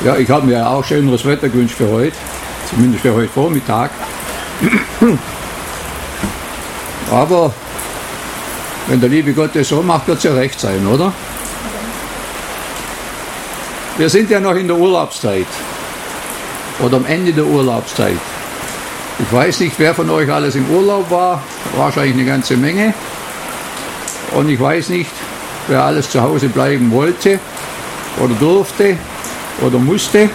Ja, ich habe mir auch schöneres Wetter gewünscht für heute, zumindest für heute Vormittag. Aber wenn der liebe Gott das so macht, wird es ja recht sein, oder? Wir sind ja noch in der Urlaubszeit oder am Ende der Urlaubszeit. Ich weiß nicht, wer von euch alles im Urlaub war, wahrscheinlich eine ganze Menge. Und ich weiß nicht, wer alles zu Hause bleiben wollte oder durfte oder musste.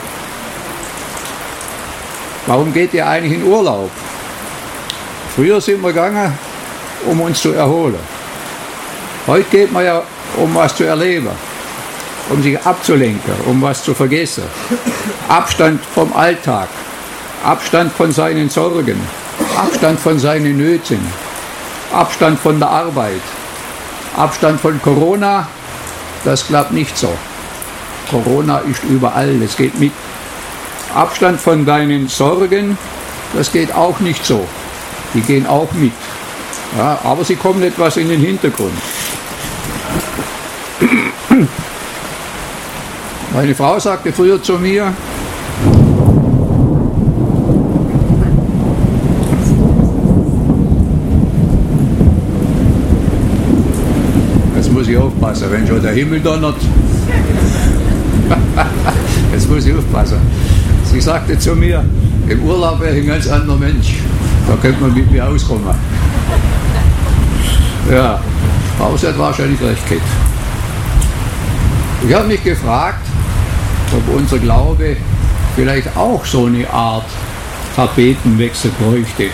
Warum geht ihr eigentlich in Urlaub? Früher sind wir gegangen, um uns zu erholen. Heute geht man ja, um was zu erleben, um sich abzulenken, um was zu vergessen. Abstand vom Alltag, Abstand von seinen Sorgen, Abstand von seinen Nöten, Abstand von der Arbeit, Abstand von Corona, das klappt nicht so. Corona ist überall, es geht mit. Abstand von deinen Sorgen, das geht auch nicht so. Die gehen auch mit. Ja, aber sie kommen etwas in den Hintergrund. Meine Frau sagte früher zu mir, jetzt muss ich aufpassen, wenn schon der Himmel donnert, jetzt muss ich aufpassen. Sie sagte zu mir, im Urlaub wäre ich ein ganz anderer Mensch, da könnte man mit mir auskommen. Ja, aber sie hat wahrscheinlich recht gehabt. Ich habe mich gefragt, ob unser Glaube vielleicht auch so eine Art Tapetenwechsel bräuchte.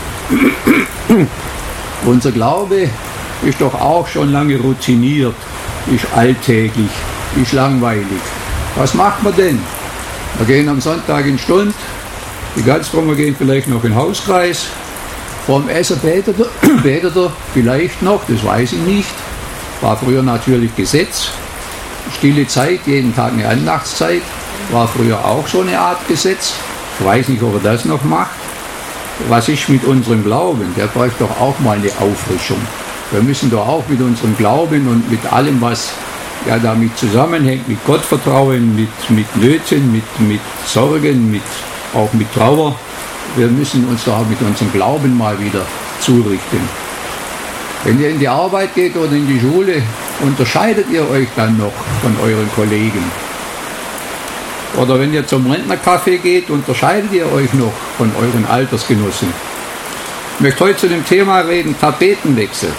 Unser Glaube ist doch auch schon lange routiniert, ist alltäglich, ist langweilig. Was macht man denn? Wir gehen am Sonntag in Stund, die ganz frommen gehen vielleicht noch in den Hauskreis, vorm Essen betet er vielleicht noch, das weiß ich nicht, war früher natürlich Gesetz. Stille Zeit, jeden Tag eine Andachtszeit, war früher auch so eine Art Gesetz. Ich weiß nicht, ob er das noch macht. Was ist mit unserem Glauben? Der braucht doch auch mal eine Auffrischung. Wir müssen doch auch mit unserem Glauben und mit allem, was ja damit zusammenhängt, mit Gottvertrauen, mit Nöten, mit Sorgen, auch mit Trauer, wir müssen uns doch auch mit unserem Glauben mal wieder zurichten. Wenn ihr in die Arbeit geht oder in die Schule, unterscheidet ihr euch dann noch von euren Kollegen? Oder wenn ihr zum Rentnercafé geht, unterscheidet ihr euch noch von euren Altersgenossen? Ich möchte heute zu dem Thema reden, Tapetenwechsel.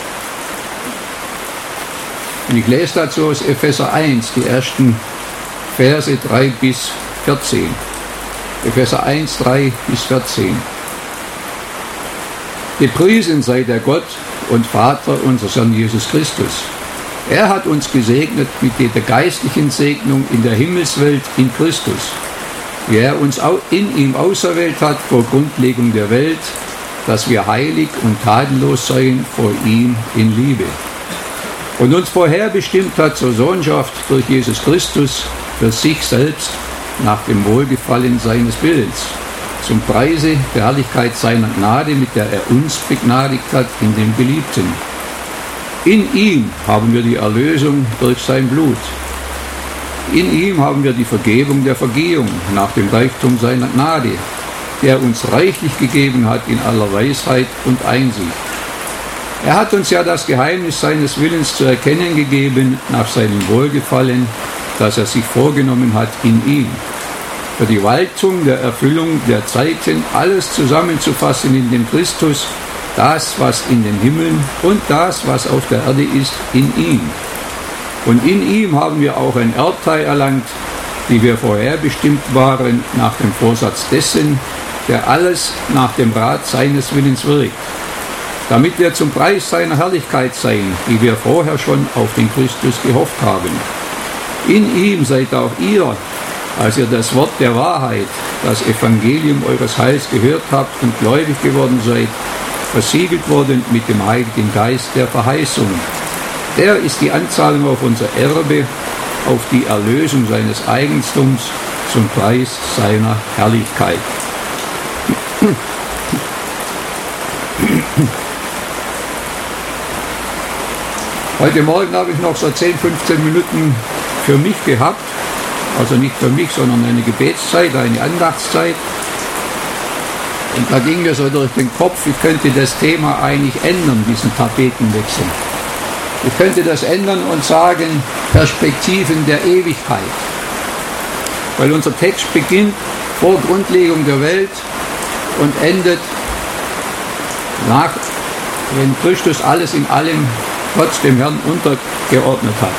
Und ich lese dazu aus Epheser 1, die ersten Verse 3 bis 14. Epheser 1, 3 bis 14. Gepriesen sei der Gott und Vater unseres Herrn Jesus Christus. Er hat uns gesegnet mit jeder geistlichen Segnung in der Himmelswelt in Christus, wie er uns in ihm auserwählt hat vor Grundlegung der Welt, dass wir heilig und tadellos seien vor ihm in Liebe. Und uns vorherbestimmt hat zur Sohnschaft durch Jesus Christus für sich selbst nach dem Wohlgefallen seines Willens, zum Preise der Herrlichkeit seiner Gnade, mit der er uns begnadigt hat in dem Geliebten. In ihm haben wir die Erlösung durch sein Blut. In ihm haben wir die Vergebung der Vergehung nach dem Reichtum seiner Gnade, der uns reichlich gegeben hat in aller Weisheit und Einsicht. Er hat uns ja das Geheimnis seines Willens zu erkennen gegeben nach seinem Wohlgefallen, das er sich vorgenommen hat in ihm, für die Waltung der Erfüllung der Zeiten alles zusammenzufassen in dem Christus, das, was in den Himmeln und das, was auf der Erde ist, in ihm. Und in ihm haben wir auch ein Erbteil erlangt, die wir vorherbestimmt waren nach dem Vorsatz dessen, der alles nach dem Rat seines Willens wirkt, damit wir zum Preis seiner Herrlichkeit seien, die wir vorher schon auf den Christus gehofft haben. In ihm seid auch ihr, als ihr das Wort der Wahrheit, das Evangelium eures Heils gehört habt und gläubig geworden seid, versiegelt worden mit dem Heiligen Geist der Verheißung. Der ist die Anzahlung auf unser Erbe, auf die Erlösung seines Eigentums zum Preis seiner Herrlichkeit. Heute Morgen habe ich noch so 10, 15 Minuten für mich gehabt, also nicht für mich, sondern eine Gebetszeit, eine Andachtszeit. Und da ging mir so durch den Kopf, ich könnte das Thema eigentlich ändern, diesen Tapetenwechsel. Ich könnte das ändern und sagen, Perspektiven der Ewigkeit. Weil unser Text beginnt vor Grundlegung der Welt und endet nach, wenn Christus alles in allem Gott dem Herrn untergeordnet hat.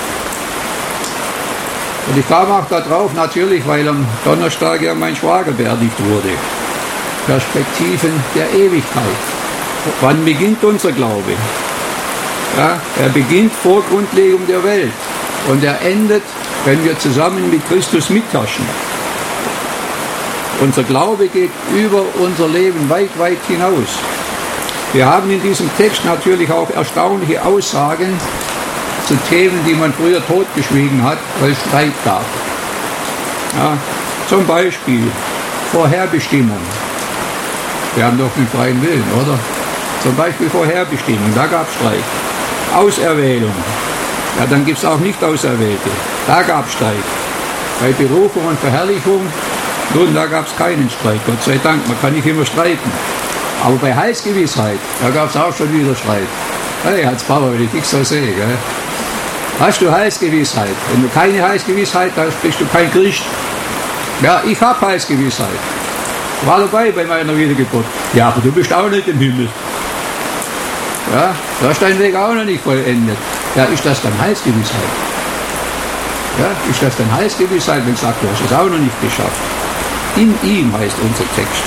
Und ich kam auch darauf, natürlich, weil am Donnerstag ja mein Schwager beerdigt wurde. Perspektiven der Ewigkeit. Wann beginnt unser Glaube? Ja, er beginnt vor Grundlegung der Welt und er endet, wenn wir zusammen mit Christus mitherrschen. Unser Glaube geht über unser Leben weit, weit hinaus. Wir haben in diesem Text natürlich auch erstaunliche Aussagen zu Themen, die man früher totgeschwiegen hat, weil es Streit gab. Ja, zum Beispiel Vorherbestimmung. Wir haben doch den freien Willen, oder? Zum Beispiel Vorherbestimmung, da gab es Streit. Auserwählung, ja, dann gibt es auch Nicht-Auserwählte, da gab es Streit. Bei Berufung und Verherrlichung, nun, da gab es keinen Streit, Gott sei Dank, man kann nicht immer streiten. Aber bei Heilsgewissheit, da gab es auch schon wieder Streit. Hey, Hans Papa, wenn ich dich so sehe, gell? Hast du Heilsgewissheit? Wenn du keine Heilsgewissheit hast, bist du kein Christ. Ja, ich habe Heilsgewissheit. War dabei bei meiner Wiedergeburt. Ja, aber du bist auch nicht im Himmel. Ja, da ist dein Weg auch noch nicht vollendet. Ja, ist das dann Heilsgewissheit? Ja, ist das dann Heilsgewissheit, wenn du sagst, du hast es auch noch nicht geschafft? In ihm heißt unser Text.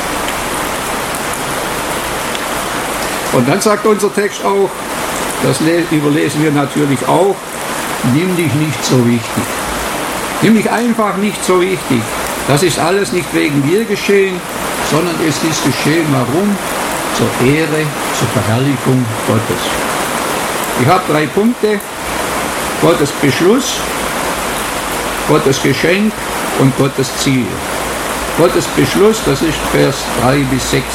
Und dann sagt unser Text auch, das überlesen wir natürlich auch, nimm dich nicht so wichtig. Nimm dich einfach nicht so wichtig. Das ist alles nicht wegen dir geschehen, sondern es ist geschehen, warum? Zur Ehre, zur Verherrlichung Gottes. Ich habe 3 Punkte. Gottes Beschluss, Gottes Geschenk und Gottes Ziel. Gottes Beschluss, das ist Vers 3 bis 6.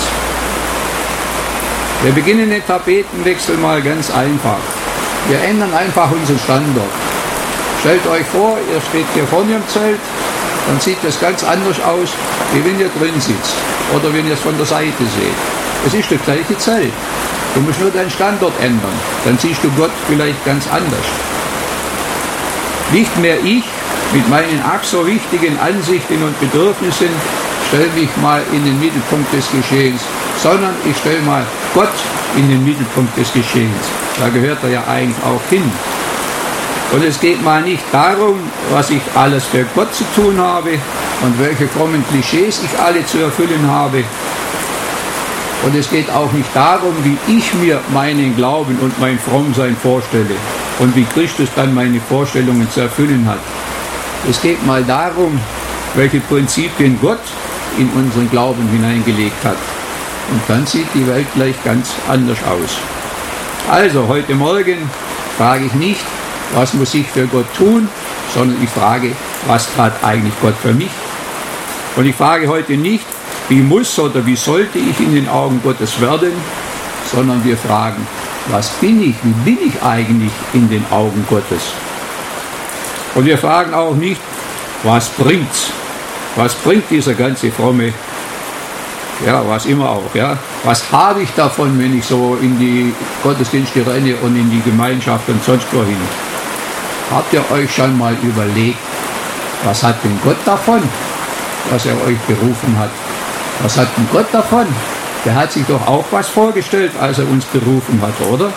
Wir beginnen den Tapetenwechsel mal ganz einfach. Wir ändern einfach unseren Standort. Stellt euch vor, ihr steht hier vorne im Zelt, dann sieht das ganz anders aus, wie wenn ihr drin sitzt oder wenn ihr es von der Seite seht. Es ist das gleiche Zelt. Du musst nur deinen Standort ändern, dann siehst du Gott vielleicht ganz anders. Nicht mehr ich mit meinen ach so wichtigen Ansichten und Bedürfnissen stelle mich mal in den Mittelpunkt des Geschehens, sondern ich stelle mal Gott in den Mittelpunkt des Geschehens. Da gehört er ja eigentlich auch hin. Und es geht mal nicht darum, was ich alles für Gott zu tun habe und welche frommen Klischees ich alle zu erfüllen habe. Und es geht auch nicht darum, wie ich mir meinen Glauben und mein Frommsein vorstelle und wie Christus dann meine Vorstellungen zu erfüllen hat. Es geht mal darum, welche Prinzipien Gott in unseren Glauben hineingelegt hat. Und dann sieht die Welt gleich ganz anders aus. Also heute Morgen frage ich nicht, was muss ich für Gott tun, sondern ich frage, was tat eigentlich Gott für mich? Und ich frage heute nicht, wie muss oder wie sollte ich in den Augen Gottes werden, sondern wir fragen, was bin ich, wie bin ich eigentlich in den Augen Gottes? Und wir fragen auch nicht, was bringt's? Was bringt dieser ganze fromme, ja, was immer auch, ja? Was habe ich davon, wenn ich so in die Gottesdienste renne und in die Gemeinschaft und sonst wohin? Habt ihr euch schon mal überlegt, was hat denn Gott davon, dass er euch berufen hat? Was hat denn Gott davon? Der hat sich doch auch was vorgestellt, als er uns berufen hat, oder?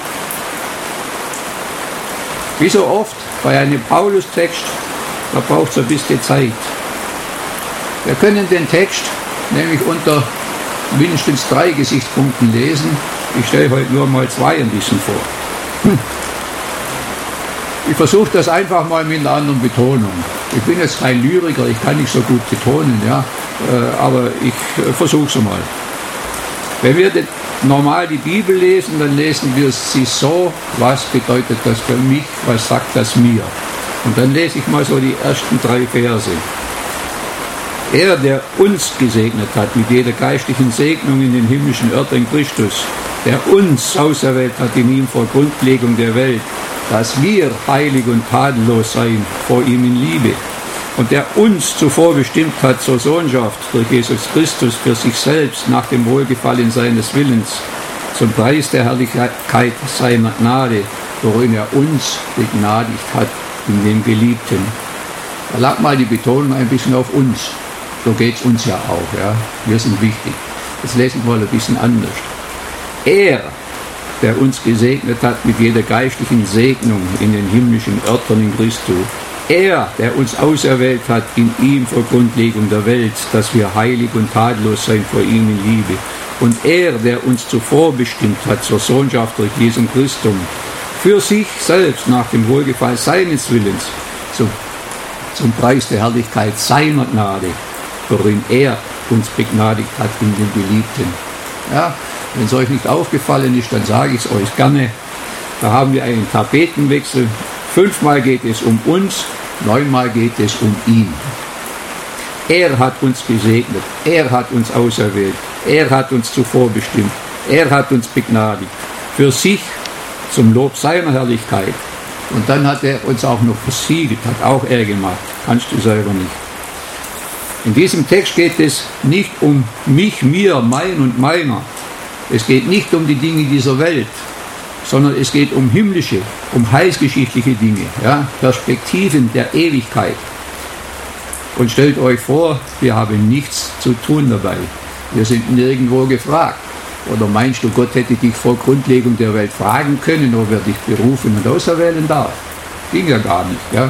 Wie so oft bei einem Paulus-Text, da braucht es ein bisschen Zeit. Wir können den Text nämlich unter mindestens 3 Gesichtspunkten lesen. Ich stelle heute nur mal 2 ein bisschen vor. Ich versuche das einfach mal mit einer anderen Betonung. Ich bin jetzt kein Lyriker, ich kann nicht so gut betonen, ja, aber ich versuche es mal. Wenn wir normal die Bibel lesen, dann lesen wir sie so, was bedeutet das für mich, was sagt das mir? Und dann lese ich mal so die ersten 3 Verse. Er, der uns gesegnet hat mit jeder geistlichen Segnung in den himmlischen Örtern Christus, der uns auserwählt hat in ihm vor Grundlegung der Welt, dass wir heilig und tadellos seien vor ihm in Liebe, und der uns zuvor bestimmt hat zur Sohnschaft durch Jesus Christus für sich selbst nach dem Wohlgefallen seines Willens, zum Preis der Herrlichkeit seiner Gnade, worin er uns begnadigt hat in dem Geliebten. Da lag mal die Betonung ein bisschen auf uns. So geht es uns ja auch. Ja? Wir sind wichtig. Das lesen wir ein bisschen anders. Er, der uns gesegnet hat mit jeder geistlichen Segnung in den himmlischen Örtern in Christus. Er, der uns auserwählt hat in ihm vor Grundlegung der Welt, dass wir heilig und tadellos sein vor ihm in Liebe. Und er, der uns zuvor bestimmt hat zur Sohnschaft durch Jesum Christum, für sich selbst nach dem Wohlgefallen seines Willens, zum Preis der Herrlichkeit seiner Gnade, worin er uns begnadigt hat in den Geliebten. Ja, wenn es euch nicht aufgefallen ist, dann sage ich es euch gerne. Da haben wir einen Tapetenwechsel. 5-mal geht es um uns, 9-mal geht es um ihn. Er hat uns gesegnet, er hat uns auserwählt, er hat uns zuvor bestimmt, er hat uns begnadigt, für sich zum Lob seiner Herrlichkeit. Und dann hat er uns auch noch versiegelt, hat auch er gemacht, kannst du selber nicht. In diesem Text geht es nicht um mich, mir, mein und meiner. Es geht nicht um die Dinge dieser Welt, sondern es geht um himmlische, um heilsgeschichtliche Dinge, ja, Perspektiven der Ewigkeit. Und stellt euch vor, wir haben nichts zu tun dabei. Wir sind nirgendwo gefragt. Oder meinst du, Gott hätte dich vor Grundlegung der Welt fragen können, ob er dich berufen und auserwählen darf? Ging ja gar nicht. Ja.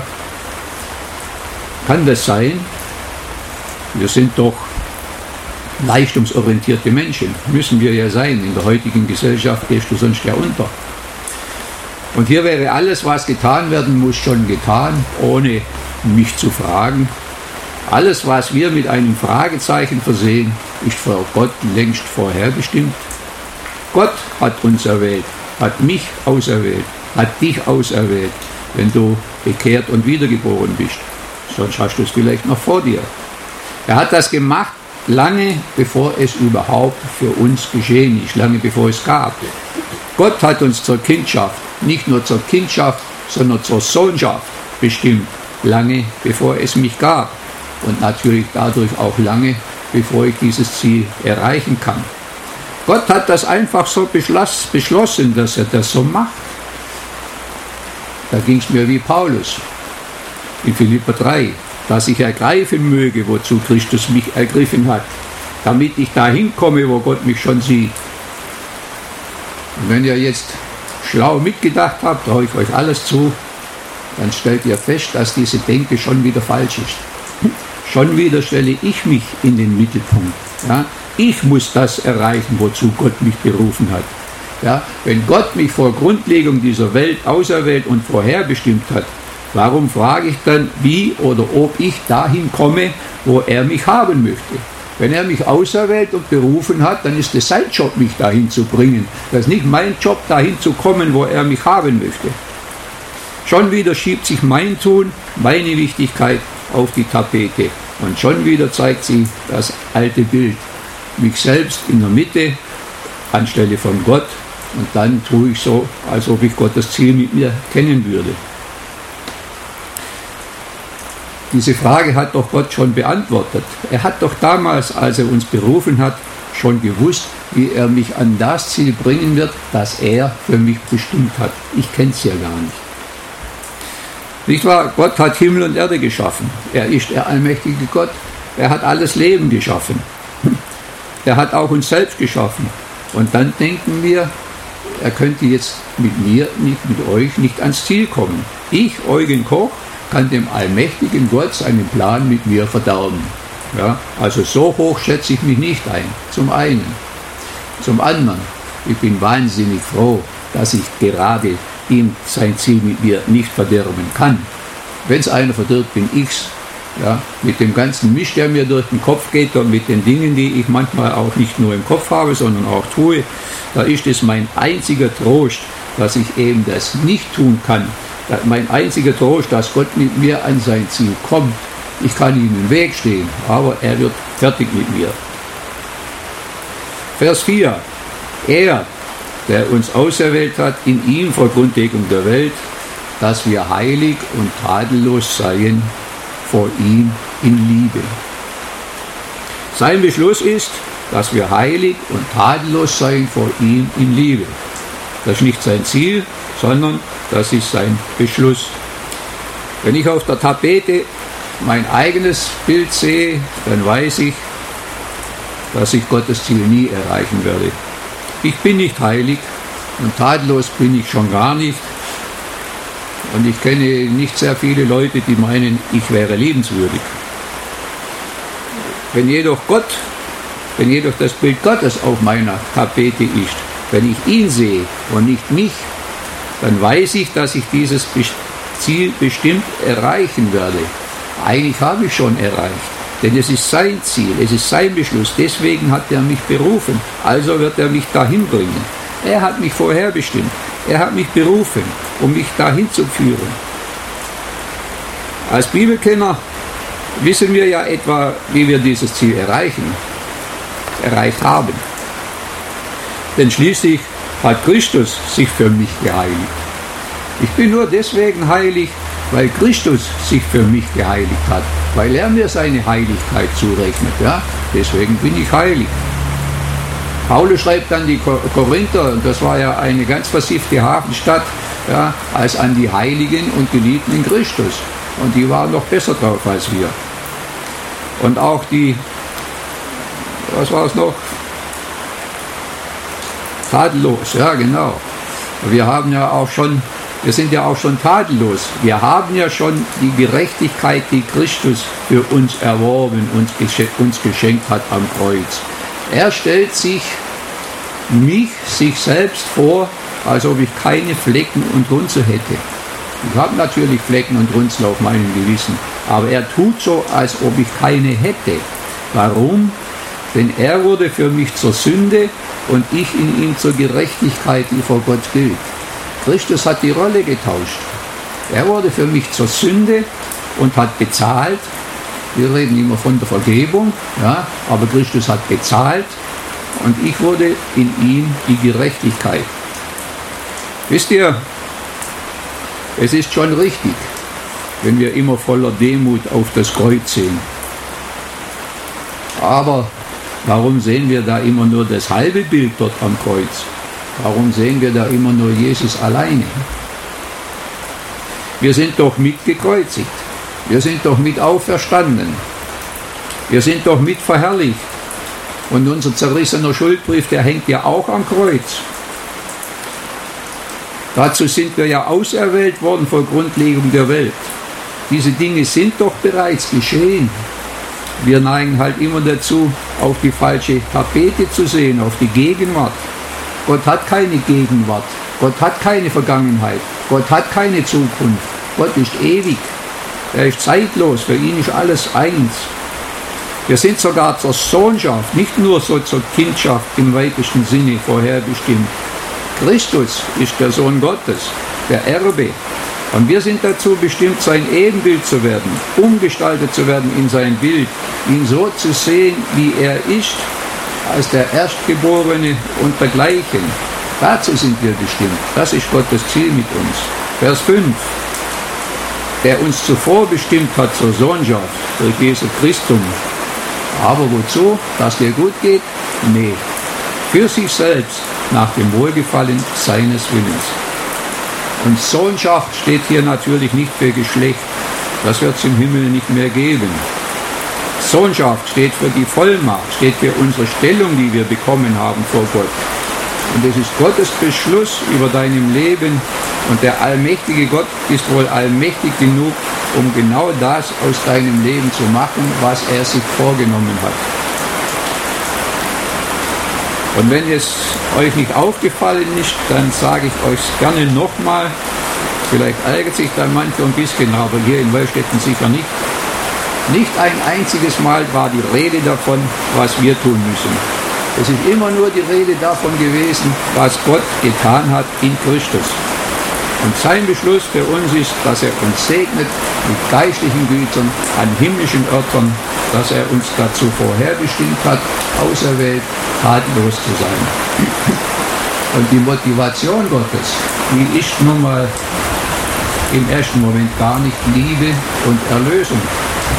Kann das sein? Wir sind doch leistungsorientierte Menschen. Müssen wir ja sein. In der heutigen Gesellschaft gehst du sonst ja unter. Und hier wäre alles, was getan werden muss, schon getan, ohne mich zu fragen. Alles, was wir mit einem Fragezeichen versehen, ist vor Gott längst vorherbestimmt. Gott hat uns erwählt, hat mich auserwählt, hat dich auserwählt, wenn du bekehrt und wiedergeboren bist. Sonst hast du es vielleicht noch vor dir. Er hat das gemacht, lange bevor es überhaupt für uns geschehen ist, lange bevor es gab. Gott hat uns zur Kindschaft, nicht nur zur Kindschaft, sondern zur Sohnschaft bestimmt, lange bevor es mich gab. Und natürlich dadurch auch lange, bevor ich dieses Ziel erreichen kann. Gott hat das einfach so beschlossen, dass er das so macht. Da ging es mir wie Paulus in Philipper 3, dass ich ergreifen möge, wozu Christus mich ergriffen hat, damit ich dahin komme, wo Gott mich schon sieht. Und wenn ihr jetzt schlau mitgedacht habt, traue ich euch alles zu, dann stellt ihr fest, dass diese Denke schon wieder falsch ist. Schon wieder stelle ich mich in den Mittelpunkt. Ja? Ich muss das erreichen, wozu Gott mich berufen hat. Ja? Wenn Gott mich vor Grundlegung dieser Welt auserwählt und vorherbestimmt hat, warum frage ich dann, wie oder ob ich dahin komme, wo er mich haben möchte? Wenn er mich auserwählt und berufen hat, dann ist es sein Job, mich dahin zu bringen. Das ist nicht mein Job, dahin zu kommen, wo er mich haben möchte. Schon wieder schiebt sich mein Tun, meine Wichtigkeit auf die Tapete. Und schon wieder zeigt sie das alte Bild. Mich selbst in der Mitte, anstelle von Gott. Und dann tue ich so, als ob ich Gottes Ziel mit mir kennen würde. Diese Frage hat doch Gott schon beantwortet. Er hat doch damals, als er uns berufen hat, schon gewusst, wie er mich an das Ziel bringen wird, das er für mich bestimmt hat. Ich kenne es ja gar nicht. Nicht wahr? Gott hat Himmel und Erde geschaffen. Er ist der allmächtige Gott. Er hat alles Leben geschaffen. Er hat auch uns selbst geschaffen. Und dann denken wir, er könnte jetzt mit mir, nicht mit euch, nicht ans Ziel kommen. Ich, Eugen Koch, kann dem allmächtigen Gott seinen Plan mit mir verderben. Ja, also so hoch schätze ich mich nicht ein. Zum einen. Zum anderen, ich bin wahnsinnig froh, dass ich gerade ihm sein Ziel mit mir nicht verderben kann. Wenn es einer verdirbt, bin ich's. Ja, mit dem ganzen Mist, der mir durch den Kopf geht und mit den Dingen, die ich manchmal auch nicht nur im Kopf habe, sondern auch tue, da ist es mein einziger Trost, dass ich eben das nicht tun kann. Mein einziger Trost, dass Gott mit mir an sein Ziel kommt. Ich kann ihm im Weg stehen, aber er wird fertig mit mir. Vers 4. Er, der uns auserwählt hat, in ihm vor Grundlegung der Welt, dass wir heilig und tadellos seien vor ihm in Liebe. Sein Beschluss ist, dass wir heilig und tadellos sein vor ihm in Liebe. Das ist nicht sein Ziel, sondern das ist sein Beschluss. Wenn ich auf der Tapete mein eigenes Bild sehe, dann weiß ich, dass ich Gottes Ziel nie erreichen werde. Ich bin nicht heilig und tadellos bin ich schon gar nicht. Und ich kenne nicht sehr viele Leute, die meinen, ich wäre liebenswürdig. Wenn jedoch das Bild Gottes auf meiner Tapete ist, wenn ich ihn sehe und nicht mich, dann weiß ich, dass ich dieses Ziel bestimmt erreichen werde. Eigentlich habe ich schon erreicht, denn es ist sein Ziel, es ist sein Beschluss, deswegen hat er mich berufen, also wird er mich dahin bringen. Er hat mich vorherbestimmt, er hat mich berufen, um mich dahin zu führen. Als Bibelkenner wissen wir ja etwa, wie wir dieses Ziel erreicht haben. Denn schließlich hat Christus sich für mich geheiligt. Ich bin nur deswegen heilig, weil Christus sich für mich geheiligt hat, weil er mir seine Heiligkeit zurechnet. Ja? Deswegen bin ich heilig. Paulus schreibt an die Korinther, und das war ja eine ganz versiffte Hafenstadt, ja, als an die Heiligen und Geliebten in Christus. Und die waren noch besser drauf als wir. Und auch die, was war es noch? Tadellos, ja genau. Wir sind ja auch schon tadellos. Wir haben ja schon die Gerechtigkeit, die Christus für uns erworben und uns geschenkt hat am Kreuz. Er stellt sich selbst vor, als ob ich keine Flecken und Runzel hätte. Ich habe natürlich Flecken und Runzel auf meinem Gewissen, aber er tut so, als ob ich keine hätte. Warum? Denn er wurde für mich zur Sünde und ich in ihm zur Gerechtigkeit, die vor Gott gilt. Christus hat die Rolle getauscht. Er wurde für mich zur Sünde und hat bezahlt. Wir reden immer von der Vergebung, ja, aber Christus hat bezahlt und ich wurde in ihm die Gerechtigkeit. Wisst ihr, es ist schon richtig, wenn wir immer voller Demut auf das Kreuz sehen. Aber warum sehen wir da immer nur das halbe Bild dort am Kreuz? Warum sehen wir da immer nur Jesus alleine? Wir sind doch mitgekreuzigt. Wir sind doch mit auferstanden. Wir sind doch mit verherrlicht. Und unser zerrissener Schuldbrief, der hängt ja auch am Kreuz. Dazu sind wir ja auserwählt worden vor Grundlegung der Welt. Diese Dinge sind doch bereits geschehen. Wir neigen halt immer dazu, auf die falsche Tapete zu sehen, auf die Gegenwart. Gott hat keine Gegenwart. Gott hat keine Vergangenheit. Gott hat keine Zukunft. Gott ist ewig. Er ist zeitlos, für ihn ist alles eins. Wir sind sogar zur Sohnschaft, nicht nur so zur Kindschaft im weitesten Sinne vorherbestimmt. Christus ist der Sohn Gottes, der Erbe. Und wir sind dazu bestimmt, sein Ebenbild zu werden, umgestaltet zu werden in sein Bild, ihn so zu sehen, wie er ist, als der Erstgeborene und dergleichen. Dazu sind wir bestimmt. Das ist Gottes Ziel mit uns. Vers 5. Der uns zuvor bestimmt hat zur Sohnschaft durch Jesu Christum. Aber wozu? Dass dir gut geht? Nee. Für sich selbst, nach dem Wohlgefallen seines Willens. Und Sohnschaft steht hier natürlich nicht für Geschlecht. Das wird es im Himmel nicht mehr geben. Sohnschaft steht für die Vollmacht, steht für unsere Stellung, die wir bekommen haben vor Gott. Und es ist Gottes Beschluss über deinem Leben. Und der allmächtige Gott ist wohl allmächtig genug, um genau das aus deinem Leben zu machen, was er sich vorgenommen hat. Und wenn es euch nicht aufgefallen ist, dann sage ich euch gerne nochmal. Vielleicht ärgert sich dann mancher ein bisschen, aber hier in Wölstetten sicher nicht. Nicht ein einziges Mal war die Rede davon, was wir tun müssen. Es ist immer nur die Rede davon gewesen, was Gott getan hat in Christus. Und sein Beschluss für uns ist, dass er uns segnet mit geistlichen Gütern an himmlischen Örtern, dass er uns dazu vorherbestimmt hat, auserwählt, tadellos zu sein. Und die Motivation Gottes, die ist nun mal im ersten Moment gar nicht Liebe und Erlösung.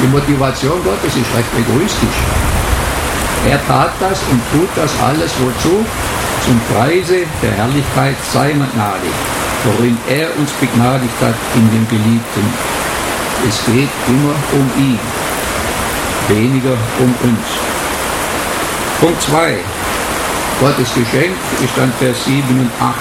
Die Motivation Gottes ist recht egoistisch. Er tat das und tut das alles wozu? Zum Preise der Herrlichkeit seiner Gnade, worin er uns begnadigt hat in dem Geliebten. Es geht immer um ihn, weniger um uns. Punkt 2. Gottes Geschenk ist dann Vers 7 und 8.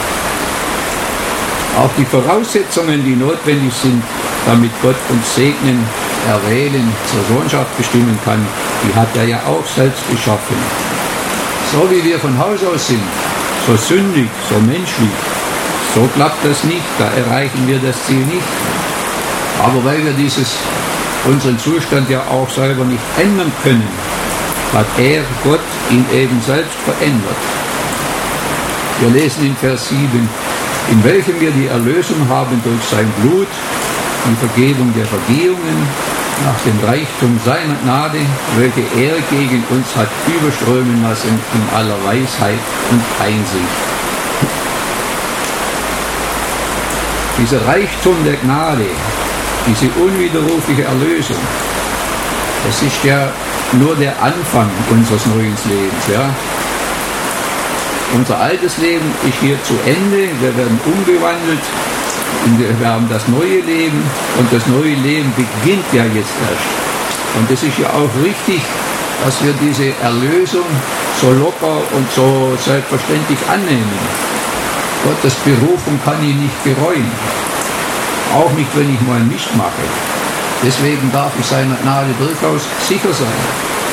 Auch die Voraussetzungen, die notwendig sind, damit Gott uns segnen, erwählen, zur Sohnschaft bestimmen kann, die hat er ja auch selbst geschaffen. So wie wir von Haus aus sind, so sündig, so menschlich, so klappt das nicht, da erreichen wir das Ziel nicht. Aber weil wir unseren Zustand ja auch selber nicht ändern können, hat Gott, ihn eben selbst verändert. Wir lesen in Vers 7, in welchem wir die Erlösung haben durch sein Blut, die Vergebung der Vergehungen, nach dem Reichtum seiner Gnade, welche er gegen uns hat überströmen lassen in aller Weisheit und Einsicht. Dieser Reichtum der Gnade, diese unwiderrufliche Erlösung, das ist ja nur der Anfang unseres neuen Lebens. Ja? Unser altes Leben ist hier zu Ende, wir werden umgewandelt, wir haben das neue Leben und das neue Leben beginnt ja jetzt erst. Und es ist ja auch richtig, dass wir diese Erlösung so locker und so selbstverständlich annehmen. Gottes Berufung kann ich nicht bereuen, auch nicht, wenn ich mal Mist mache. Deswegen darf ich seiner Gnade durchaus sicher sein.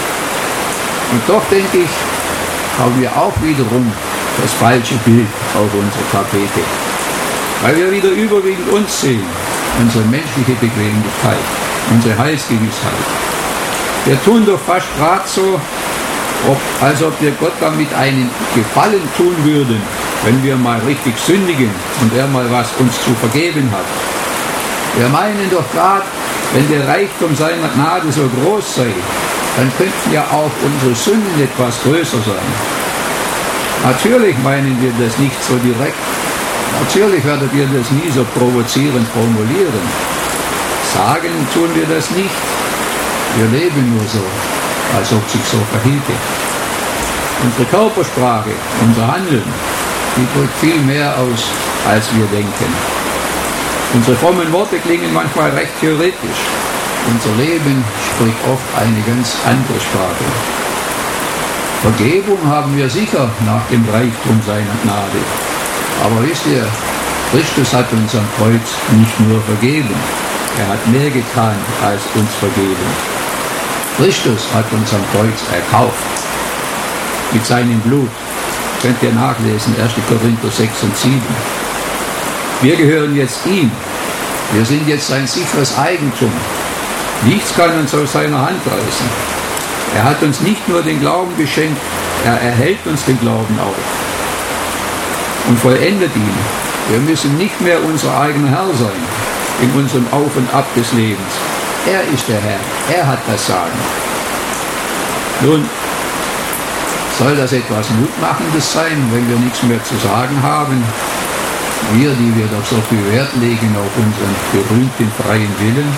Und doch denke ich, haben wir auch wiederum das falsche Bild auf unsere Tapete. Weil wir wieder überwiegend uns sehen, unsere menschliche Bequemlichkeit, unsere Heilsgewissheit. Wir tun doch fast gerade so, als ob wir Gott damit einen Gefallen tun würden, wenn wir mal richtig sündigen und er mal was uns zu vergeben hat. Wir meinen doch gerade, wenn der Reichtum seiner Gnade so groß sei, dann könnten ja auch unsere Sünden etwas größer sein. Natürlich meinen wir das nicht so direkt. Natürlich werdet ihr das nie so provozierend formulieren. Sagen tun wir das nicht. Wir leben nur so, als ob sich so verhielte. Unsere Körpersprache, unser Handeln, die drückt viel mehr aus, als wir denken. Unsere frommen Worte klingen manchmal recht theoretisch. Unser Leben spricht oft eine ganz andere Sprache. Vergebung haben wir sicher nach dem Reichtum seiner Gnade. Aber wisst ihr, Christus hat uns am Kreuz nicht nur vergeben. Er hat mehr getan, als uns vergeben. Christus hat uns am Kreuz erkauft. Mit seinem Blut. Könnt ihr nachlesen, 1. Korinther 6 und 7. Wir gehören jetzt ihm. Wir sind jetzt sein sicheres Eigentum. Nichts kann uns aus seiner Hand reißen. Er hat uns nicht nur den Glauben geschenkt, er erhält uns den Glauben auch. Und vollendet ihn. Wir müssen nicht mehr unser eigener Herr sein in unserem Auf und Ab des Lebens. Er ist der Herr. Er hat das Sagen. Nun, soll das etwas Mutmachendes sein, wenn wir nichts mehr zu sagen haben? Wir, die wir doch so viel Wert legen auf unseren berühmten freien Willen.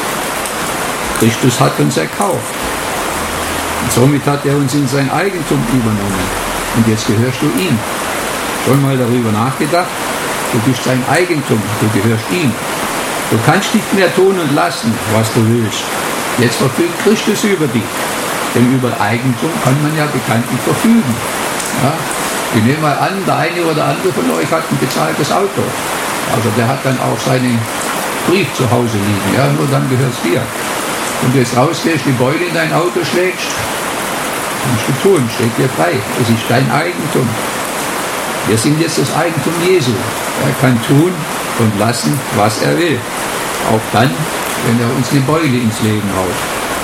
Christus hat uns erkauft. Und somit hat er uns in sein Eigentum übernommen. Und jetzt gehörst du ihm. Schon mal darüber nachgedacht? Du bist sein Eigentum, du gehörst ihm. Du kannst nicht mehr tun und lassen, was du willst. Jetzt verfügt Christus über dich. Denn über Eigentum kann man ja bekanntlich verfügen. Ja? Ich nehme mal an, der eine oder andere von euch hat ein bezahltes Auto. Also der hat dann auch seinen Brief zu Hause liegen. Ja? Nur dann gehört es dir. Und du jetzt rausgehst, die Beule in dein Auto schlägst, kannst du tun, steht dir frei. Es ist dein Eigentum. Wir sind jetzt das Eigentum Jesu. Er kann tun und lassen, was er will. Auch dann, wenn er uns eine Beule ins Leben haut.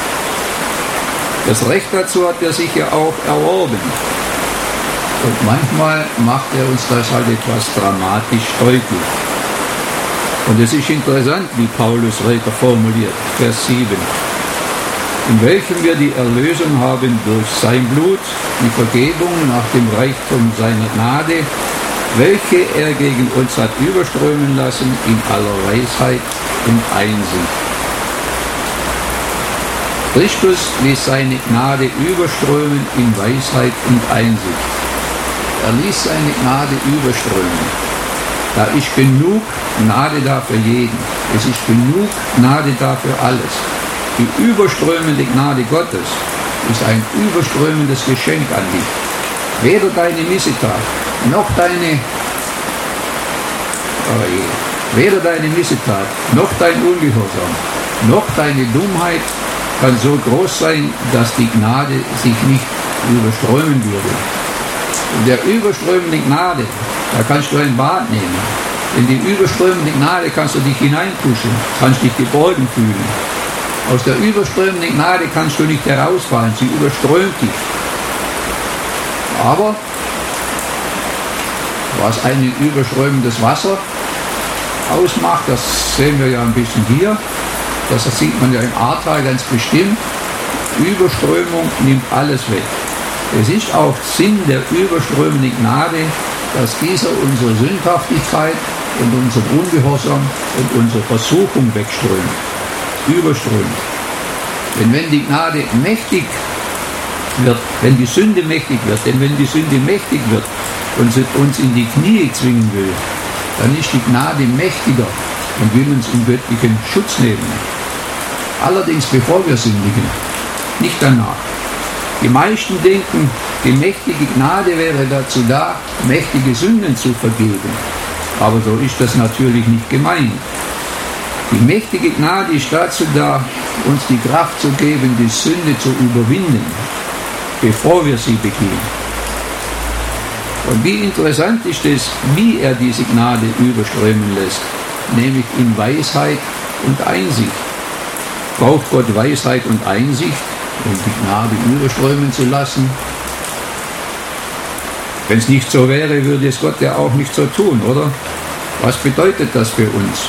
Das Recht dazu hat er sich ja auch erworben. Und manchmal macht er uns das halt etwas dramatisch deutlich. Und es ist interessant, wie Paulus weiter formuliert, Vers 7. In welchem wir die Erlösung haben durch sein Blut, die Vergebung nach dem Reichtum seiner Gnade, welche er gegen uns hat überströmen lassen in aller Weisheit und Einsicht. Christus ließ seine Gnade überströmen in Weisheit und Einsicht. Er ließ seine Gnade überströmen. Da ist genug Gnade da für jeden. Es ist genug Gnade da für alles. Die überströmende Gnade Gottes ist ein überströmendes Geschenk an dich. Weder deine Missetat, noch deine dein Ungehorsam, noch deine Dummheit kann so groß sein, dass die Gnade sich nicht überströmen würde. In der überströmenden Gnade, da kannst du ein Bad nehmen. In die überströmende Gnade kannst du dich hineinkuscheln, kannst dich geborgen fühlen. Aus der überströmenden Gnade kannst du nicht herausfallen, sie überströmt dich. Aber was ein überströmendes Wasser ausmacht, das sehen wir ja ein bisschen hier. Das sieht man ja im Ahrtal ganz bestimmt. Überströmung nimmt alles weg. Es ist auch Sinn der überströmenden Gnade, dass dieser unsere Sündhaftigkeit und unser Ungehorsam und unsere Versuchung wegströmt. Überströmt. Denn wenn die Gnade mächtig wird, wenn die Sünde mächtig wird, denn wenn die Sünde mächtig wird und sie uns in die Knie zwingen will, dann ist die Gnade mächtiger und will uns in göttlichen Schutz nehmen. Allerdings bevor wir sündigen, nicht danach. Die meisten denken, die mächtige Gnade wäre dazu da, mächtige Sünden zu vergeben. Aber so ist das natürlich nicht gemeint. Die mächtige Gnade ist dazu da, uns die Kraft zu geben, die Sünde zu überwinden, bevor wir sie begehen. Und wie interessant ist es, wie er diese Gnade überströmen lässt, nämlich in Weisheit und Einsicht. Braucht Gott Weisheit und Einsicht, um die Gnade überströmen zu lassen? Wenn es nicht so wäre, würde es Gott ja auch nicht so tun, oder? Was bedeutet das für uns?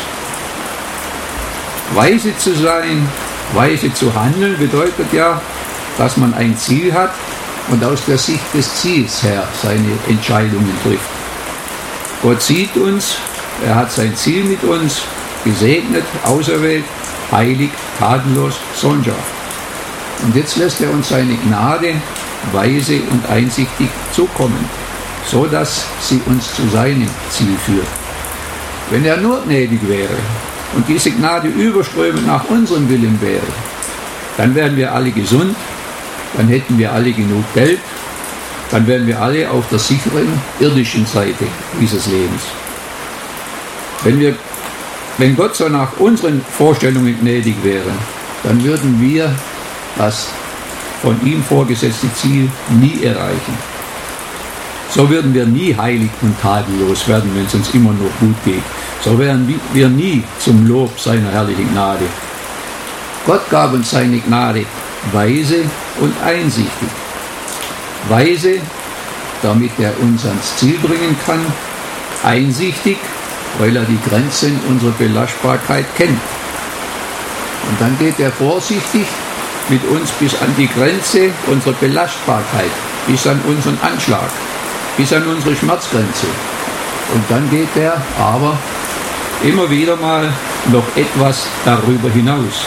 Weise zu sein, weise zu handeln, bedeutet ja, dass man ein Ziel hat und aus der Sicht des Ziels her seine Entscheidungen trifft. Gott sieht uns, er hat sein Ziel mit uns, gesegnet, auserwählt, heilig, tatenlos, Sohnschaft. Und jetzt lässt er uns seine Gnade weise und einsichtig zukommen, so dass sie uns zu seinem Ziel führt. Wenn er nur gnädig wäre und diese Gnade überströmend nach unserem Willen wäre, dann wären wir alle gesund, dann hätten wir alle genug Geld, dann wären wir alle auf der sicheren irdischen Seite dieses Lebens. Wenn Gott so nach unseren Vorstellungen gnädig wäre, dann würden wir das von ihm vorgesetzte Ziel nie erreichen. So würden wir nie heilig und tadellos werden, wenn es uns immer noch gut geht. So wären wir nie zum Lob seiner herrlichen Gnade. Gott gab uns seine Gnade weise und einsichtig. Weise, damit er uns ans Ziel bringen kann. Einsichtig, weil er die Grenzen unserer Belastbarkeit kennt. Und dann geht er vorsichtig mit uns bis an die Grenze unserer Belastbarkeit, bis an unseren Anschlag, bis an unsere Schmerzgrenze. Und dann geht er aber immer wieder mal noch etwas darüber hinaus.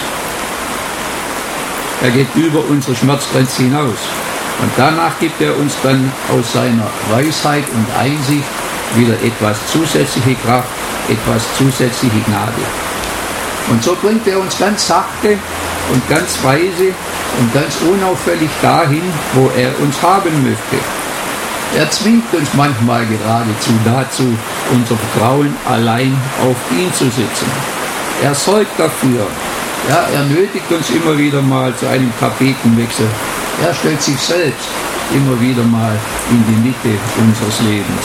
Er geht über unsere Schmerzgrenze hinaus. Und danach gibt er uns dann aus seiner Weisheit und Einsicht wieder etwas zusätzliche Kraft, etwas zusätzliche Gnade. Und so bringt er uns ganz sachte und ganz weise und ganz unauffällig dahin, wo er uns haben möchte. Er zwingt uns manchmal geradezu dazu, unser Vertrauen allein auf ihn zu setzen. Er sorgt dafür. Ja, er nötigt uns immer wieder mal zu einem Tapetenwechsel. Er stellt sich selbst immer wieder mal in die Mitte unseres Lebens.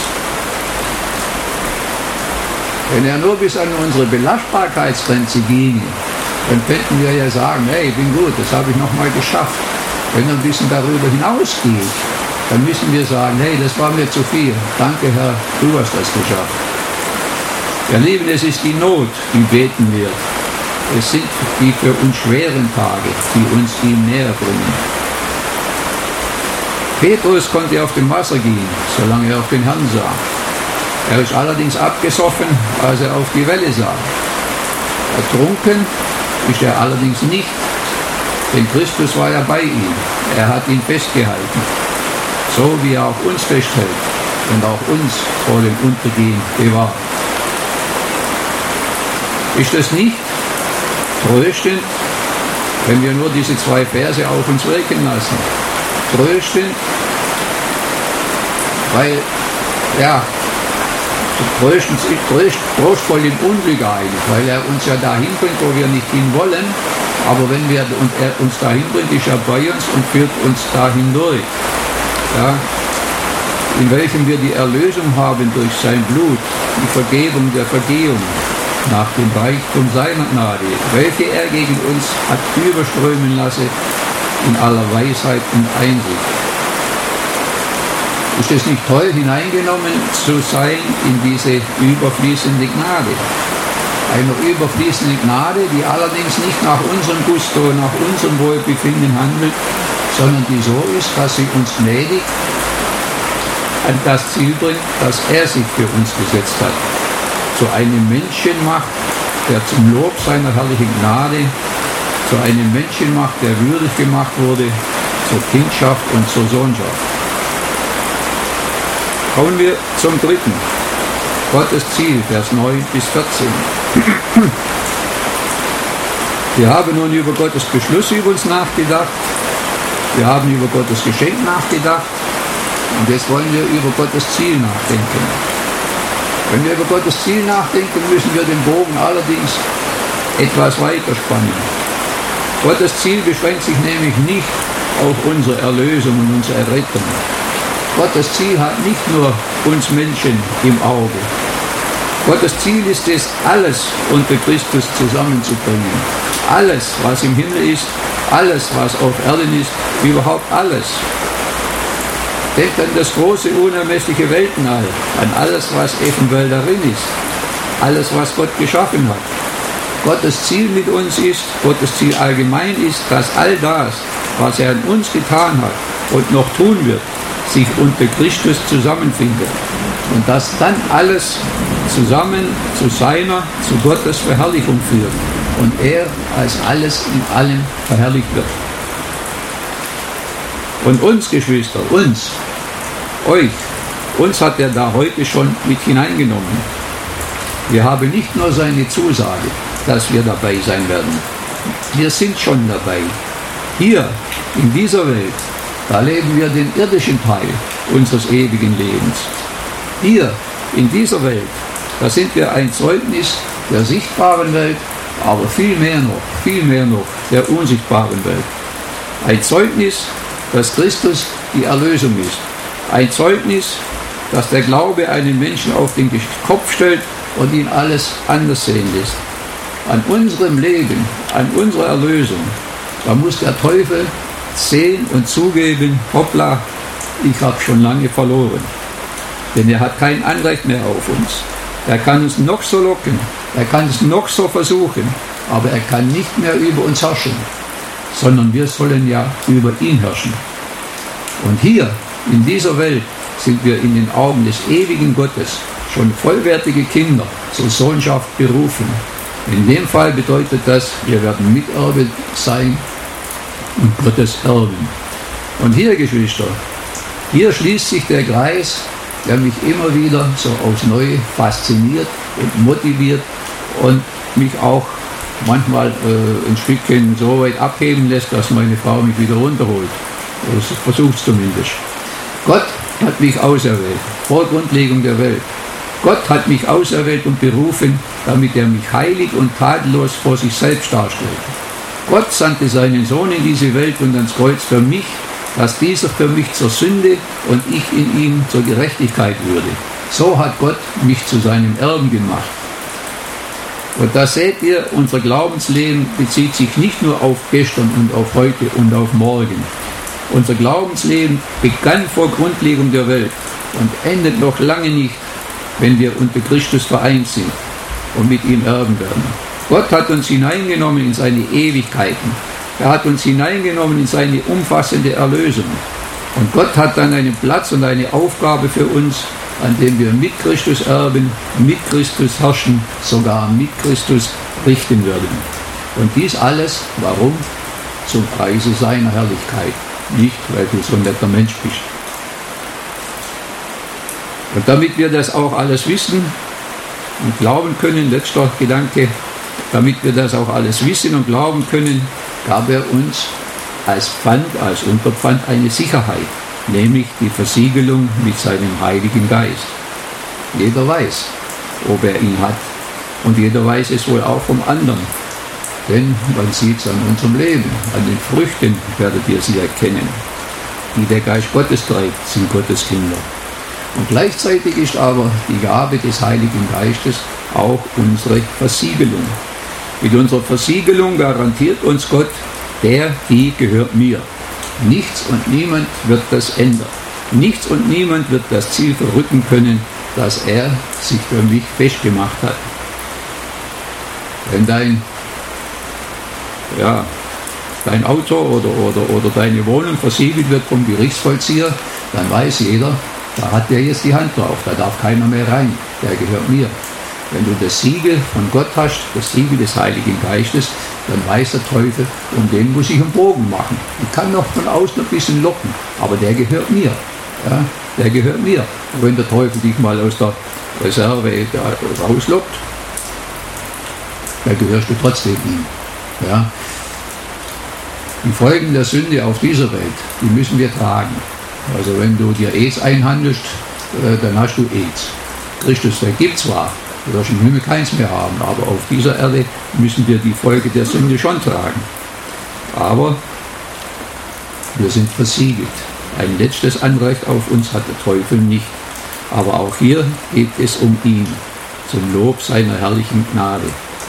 Wenn er nur bis an unsere Belastbarkeitsgrenze ginge, dann könnten wir ja sagen, hey, ich bin gut, das habe ich nochmal geschafft. Wenn er ein bisschen darüber hinausgeht, dann müssen wir sagen, hey, das war mir zu viel. Danke, Herr, du hast das geschafft. Ihr Lieben, es ist die Not, die beten wir. Es sind die für uns schweren Tage, die uns ihm näher bringen. Petrus konnte auf dem Wasser gehen, solange er auf den Herrn sah. Er ist allerdings abgesoffen, als er auf die Welle sah. Ertrunken ist er allerdings nicht, Denn Christus war ja bei ihm. Er hat ihn festgehalten. So wie er auch uns festhält und auch uns vor dem Untergehen bewahrt. Ist es nicht tröstend, wenn wir nur diese 2 Verse auf uns wirken lassen? Tröstend, weil, ja, trostvoll im Unglück eigentlich, weil er uns ja dahin bringt, wo wir nicht hin wollen, aber wenn er uns dahin bringt, ist er bei uns und führt uns dahin durch. Ja, in welchem wir die Erlösung haben durch sein Blut, die Vergebung der Vergehung, nach dem Reichtum seiner Gnade, welche er gegen uns hat überströmen lassen in aller Weisheit und Einsicht. Ist es nicht toll, hineingenommen zu sein in diese überfließende Gnade? Eine überfließende Gnade, die allerdings nicht nach unserem Gusto, nach unserem Wohlbefinden handelt, sondern die so ist, dass sie uns gnädig an das Ziel bringt, das er sich für uns gesetzt hat. Zu einem Menschen macht, der zum Lob seiner herrlichen Gnade, zu einem Menschen macht, der würdig gemacht wurde, zur Kindschaft und zur Sohnschaft. Kommen wir zum 3. Gottes Ziel, Vers 9 bis 14. Wir haben nun über Gottes Beschluss über uns nachgedacht. Wir haben über Gottes Geschenk nachgedacht. Und jetzt wollen wir über Gottes Ziel nachdenken. Wenn wir über Gottes Ziel nachdenken, müssen wir den Bogen allerdings etwas weiter spannen. Gottes Ziel beschränkt sich nämlich nicht auf unsere Erlösung und unsere Errettung. Gottes Ziel hat nicht nur uns Menschen im Auge. Gottes Ziel ist es, alles unter Christus zusammenzubringen. Alles, was im Himmel ist, alles, was auf Erden ist, überhaupt alles. Denkt an das große, unermessliche Weltall, an alles, was eventuell darin ist, alles, was Gott geschaffen hat. Gottes Ziel mit uns ist, Gottes Ziel allgemein ist, dass all das, was er an uns getan hat und noch tun wird, sich unter Christus zusammenfindet. Und dass dann alles zusammen zu seiner, zu Gottes Verherrlichung führt und er als alles in allem verherrlicht wird. Und uns, Geschwister, uns hat er da heute schon mit hineingenommen. Wir haben nicht nur seine Zusage, dass wir dabei sein werden. Wir sind schon dabei. Hier, in dieser Welt, da leben wir den irdischen Teil unseres ewigen Lebens. Hier, in dieser Welt, da sind wir ein Zeugnis der sichtbaren Welt, aber viel mehr noch der unsichtbaren Welt. Ein Zeugnis, dass Christus die Erlösung ist. Ein Zeugnis, dass der Glaube einen Menschen auf den Kopf stellt und ihn alles anders sehen lässt. An unserem Leben, an unserer Erlösung, da muss der Teufel sehen und zugeben, hoppla, ich habe schon lange verloren. Denn er hat kein Anrecht mehr auf uns. Er kann uns noch so locken, er kann es noch so versuchen, aber er kann nicht mehr über uns herrschen, sondern wir sollen ja über ihn herrschen. Und hier, in dieser Welt, sind wir in den Augen des ewigen Gottes schon vollwertige Kinder zur Sohnschaft berufen. In dem Fall bedeutet das, wir werden Miterbe sein und Gottes Erben. Und hier, Geschwister, hier schließt sich der Kreis, der mich immer wieder so aufs Neue fasziniert und motiviert und mich auch manchmal ein Stückchen so weit abheben lässt, dass meine Frau mich wieder runterholt. Das versucht zumindest. Gott hat mich auserwählt, vor Grundlegung der Welt. Gott hat mich auserwählt und berufen, damit er mich heilig und tadellos vor sich selbst darstellt. Gott sandte seinen Sohn in diese Welt und ans Kreuz für mich, dass dieser für mich zur Sünde und ich in ihm zur Gerechtigkeit würde. So hat Gott mich zu seinem Erben gemacht. Und da seht ihr, unser Glaubensleben bezieht sich nicht nur auf gestern und auf heute und auf morgen. Unser Glaubensleben begann vor Grundlegung der Welt und endet noch lange nicht, wenn wir unter Christus vereint sind und mit ihm erben werden. Gott hat uns hineingenommen in seine Ewigkeiten. Er hat uns hineingenommen in seine umfassende Erlösung. Und Gott hat dann einen Platz und eine Aufgabe für uns, an dem wir mit Christus erben, mit Christus herrschen, sogar mit Christus richten werden. Und dies alles, warum? zum Preise seiner Herrlichkeit, nicht weil du so ein netter Mensch bist. Und damit wir das auch alles wissen und glauben können, letzter Gedanke, damit wir das auch alles wissen und glauben können, gab er uns als Pfand, als Unterpfand eine Sicherheit, nämlich die Versiegelung mit seinem Heiligen Geist. Jeder weiß, ob er ihn hat, und jeder weiß es wohl auch vom anderen. Denn man sieht es an unserem Leben, an den Früchten werdet ihr sie erkennen. Die der Geist Gottes treibt, sind Gottes Kinder. Und gleichzeitig ist aber die Gabe des Heiligen Geistes auch unsere Versiegelung. Mit unserer Versiegelung garantiert uns Gott, die gehört mir. Nichts und niemand wird das ändern. Nichts und niemand wird das Ziel verrücken können, das er sich für mich festgemacht hat. Wenn dein Auto oder deine Wohnung versiegelt wird vom Gerichtsvollzieher, dann weiß jeder, da hat der jetzt die Hand drauf, da darf keiner mehr rein, der gehört mir. Wenn du das Siegel von Gott hast, das Siegel des Heiligen Geistes, dann weiß der Teufel, um den muss ich einen Bogen machen. Ich kann noch von außen ein bisschen locken, aber der gehört mir. Ja, der gehört mir. Und wenn der Teufel dich mal aus der Reserve rauslockt, dann gehörst du trotzdem ihm. Ja. Die Folgen der Sünde auf dieser Welt, die müssen wir tragen. Also wenn du dir AIDS einhandelst, dann hast du AIDS. Christus vergibt zwar, du wirst im Himmel keins mehr haben, aber auf dieser Erde müssen wir die Folge der Sünde schon tragen. Aber wir sind versiegelt. Ein letztes Anrecht auf uns hat der Teufel nicht. Aber auch hier geht es um ihn, zum Lob seiner herrlichen Gnade.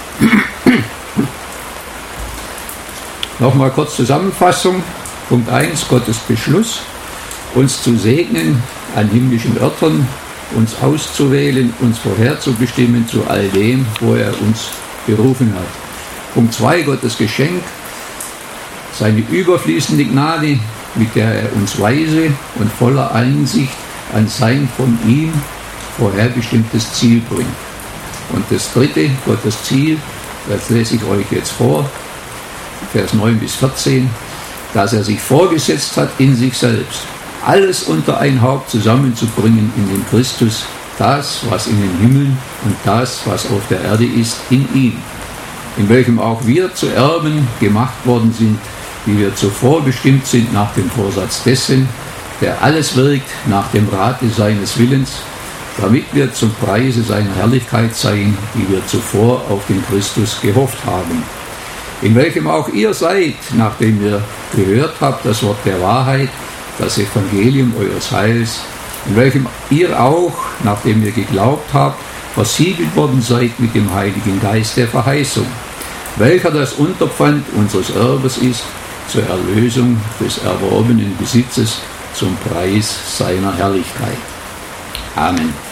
Nochmal kurz Zusammenfassung. Punkt 1, Gottes Beschluss, uns zu segnen an himmlischen Örtern, uns auszuwählen, uns vorherzubestimmen zu all dem, wo er uns berufen hat. Punkt 2, Gottes Geschenk, seine überfließende Gnade, mit der er uns weise und voller Einsicht an sein von ihm vorherbestimmtes Ziel bringt. Und das dritte, Gottes Ziel, das lese ich euch jetzt vor, Vers 9 bis 14, dass er sich vorgesetzt hat in sich selbst, alles unter ein Haupt zusammenzubringen in dem Christus, das, was in den Himmeln und das, was auf der Erde ist, in ihm, in welchem auch wir zu Erben gemacht worden sind, wie wir zuvor bestimmt sind nach dem Vorsatz dessen, der alles wirkt nach dem Rate seines Willens, damit wir zum Preise seiner Herrlichkeit seien, die wir zuvor auf den Christus gehofft haben. In welchem auch ihr seid, nachdem ihr gehört habt das Wort der Wahrheit, das Evangelium eures Heils, in welchem ihr auch, nachdem ihr geglaubt habt, versiegelt worden seid mit dem Heiligen Geist der Verheißung, welcher das Unterpfand unseres Erbes ist, zur Erlösung des erworbenen Besitzes, zum Preis seiner Herrlichkeit. Amen.